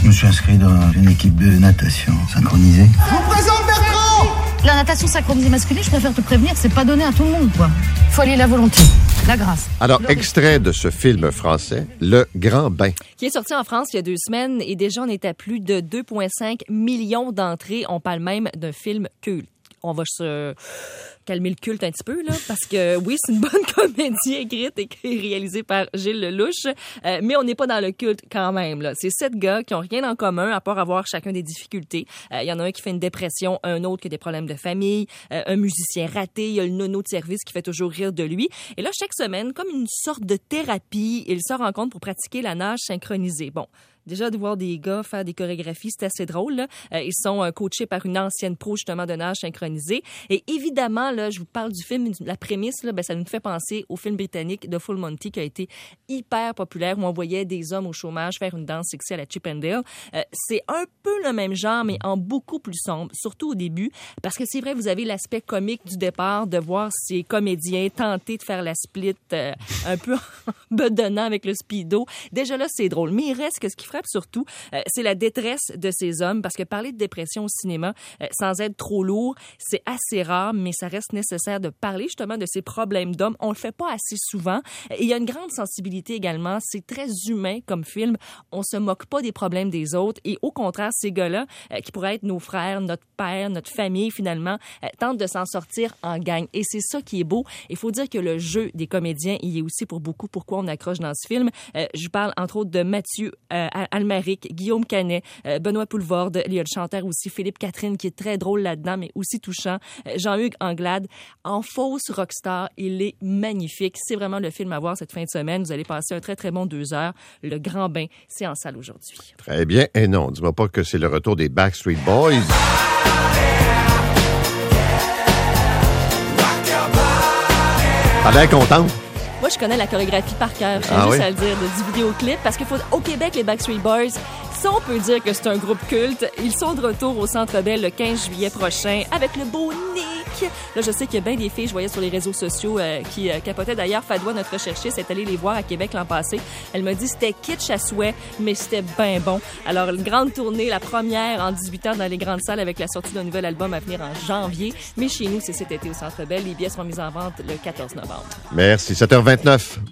Je me suis inscrit dans une équipe de natation synchronisée. Je vous présente Bertrand. La natation synchronisée masculine, je préfère te prévenir, c'est pas donné à tout le monde, quoi. Faut aller la volonté, la grâce. Alors, extrait de ce film français, Le Grand Bain. Qui est sorti en France il y a 2 semaines et déjà on est à plus de 2,5 millions d'entrées. On parle même d'un film culte. On va se calmer le culte un petit peu, là, parce que oui, c'est une bonne comédie écrite et réalisée par Gilles Lelouch, mais on n'est pas dans le culte quand même, là. C'est 7 gars qui ont rien en commun à part avoir chacun des difficultés. Il y en a un qui fait une dépression, un autre qui a des problèmes de famille, un musicien raté, il y a le nono de service qui fait toujours rire de lui. Et là, chaque semaine, comme une sorte de thérapie, ils se rencontrent pour pratiquer la nage synchronisée. Bon. Déjà, de voir des gars faire des chorégraphies, c'est assez drôle, là. Ils sont coachés par une ancienne pro, justement, de nage synchronisée. Et évidemment, là, je vous parle du film, la prémisse, là, ben, ça nous fait penser au film britannique de Full Monty qui a été hyper populaire, où on voyait des hommes au chômage faire une danse sexy à la Chip and Dale. C'est un peu le même genre, mais en beaucoup plus sombre, surtout au début, parce que c'est vrai, vous avez l'aspect comique du départ, de voir ces comédiens tenter de faire la split un peu bedonnant avec le speedo. Déjà là, c'est drôle. Mais il reste que ce qui frappe surtout, c'est la détresse de ces hommes, parce que parler de dépression au cinéma, sans être trop lourd, c'est assez rare, mais ça reste nécessaire de parler justement de ces problèmes d'hommes. On le fait pas assez souvent. Et il y a une grande sensibilité également. C'est très humain comme film. On se moque pas des problèmes des autres. Et au contraire, ces gars-là, qui pourraient être nos frères, notre père, notre famille finalement, tentent de s'en sortir en gang. Et c'est ça qui est beau. Il faut dire que le jeu des comédiens, il est aussi pour beaucoup pourquoi on accroche dans ce film. Je parle entre autres de Mathieu Almaric, Guillaume Canet, Benoît Poulvorde, il y a le chanteur aussi Philippe Catherine qui est très drôle là-dedans, mais aussi touchant. Jean-Hugues Anglade, en fausse rockstar, il est magnifique. C'est vraiment le film à voir cette fin de semaine. Vous allez passer un très, très bon 2 heures. Le Grand Bain, c'est en salle aujourd'hui. Très bien. Et non, dis-moi pas que c'est le retour des Backstreet Boys. T'as l'air contente. Moi, je connais la chorégraphie par cœur. J'ai juste à le dire, du vidéoclip. Parce qu'il faut, au Québec, les Backstreet Boys, si on peut dire que c'est un groupe culte, ils sont de retour au Centre Bell le 15 juillet prochain avec le beau Nick. Là, je sais qu'il y a bien des filles, je voyais sur les réseaux sociaux, qui capotaient. D'ailleurs, Fadoua, notre recherchiste, est allée les voir à Québec l'an passé. Elle m'a dit c'était kitsch à souhait, mais c'était bien bon. Alors, une grande tournée, la première en 18 ans dans les grandes salles avec la sortie d'un nouvel album à venir en janvier. Mais chez nous, c'est cet été au Centre Bell. Les billets seront mis en vente le 14 novembre. Merci. 7h29.